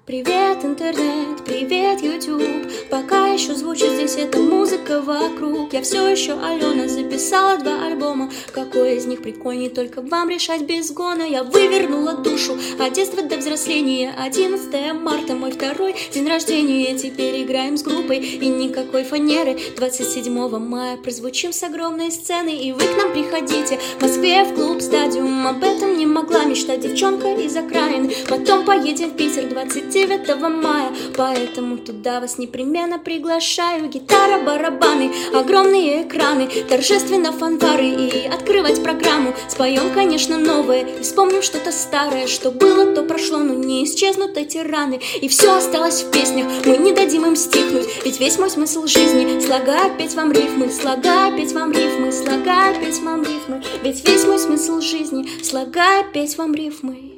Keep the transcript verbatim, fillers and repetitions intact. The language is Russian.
Привет, интернет, привет, YouTube. Пока еще звучит здесь эта музыка вокруг. Я все еще Алена, записала два альбома. Какой из них прикольней, только вам решать без гона. Я вывернула душу от детства до взросления. Одиннадцатое марта, мой второй день рождения. Теперь играем с группой и никакой фанеры. Двадцать седьмого мая прозвучим с огромной сцены. И вы к нам приходите в Москве в клуб Стадиум. Об этом не могла мечтать девчонка из окраины. Потом поедем в Питер двадцать девятого мая, поэтому туда вас непременно приглашаю. Гитара, барабаны, огромные экраны, торжественно фанфары и открывать программу. Споем, конечно, новое и вспомним что-то старое. Что было, то прошло, но не исчезнут эти раны. И все осталось в песнях, мы не дадим им стихнуть. Ведь весь мой смысл жизни слагаю петь вам рифмы, слагаю петь вам рифмы, слагаю петь вам рифмы. Ведь весь мой смысл жизни слагаю петь вам рифмы.